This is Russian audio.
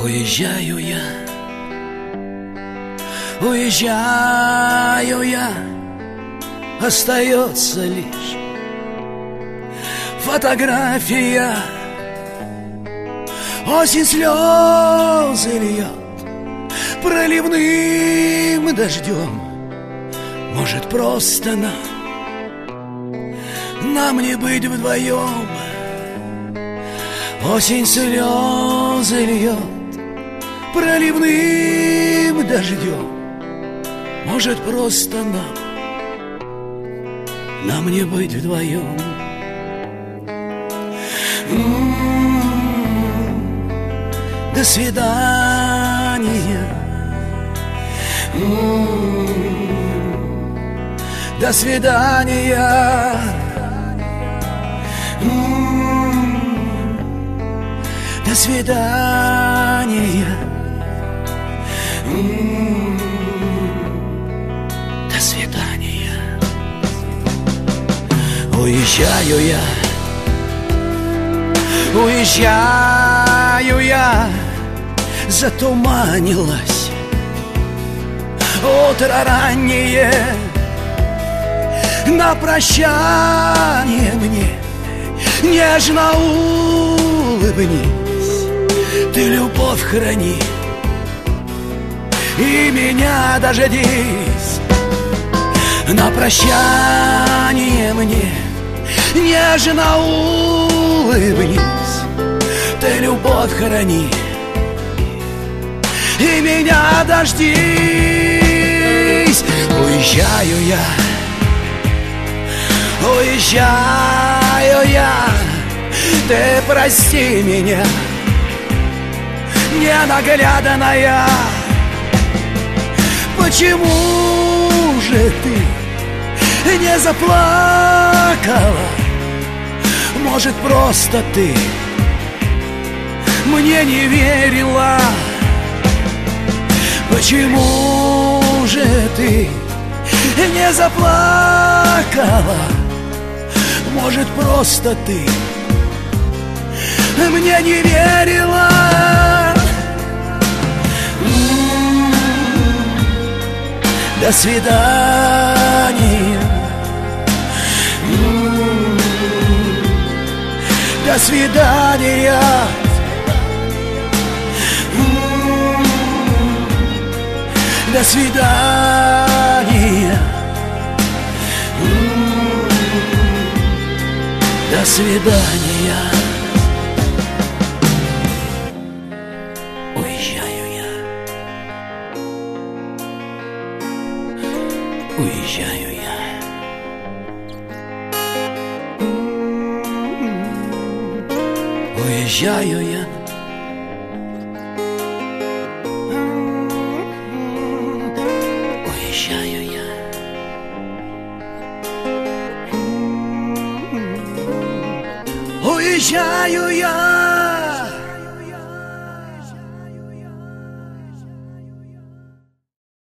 Уезжаю я, уезжаю я, остается лишь фотография. Осень слезы льет проливным дождем. Может, просто нам не быть вдвоем. Осень слезы льет проливным дождем. Может, просто нам не быть вдвоем. До свидания. До свидания. До свидания. До свидания. Уезжаю я, уезжаю я. Затуманилось утро раннее. На прощание мне нежно улыбнись. Ты любовь храни и меня дождись. На прощание мне нежно улыбнись. Ты любовь храни и меня дождись. Уезжаю я, уезжаю я. Ты прости меня, ненаглядная. Почему же ты не заплакала? Может, просто ты мне не верила? Почему же ты не заплакала? Может, просто ты мне не верила? До свидания. До свидания. До свидания. До свидания. Уезжаю я, уезжаю я. Уезжаю я. Уезжаю я. Уезжаю я.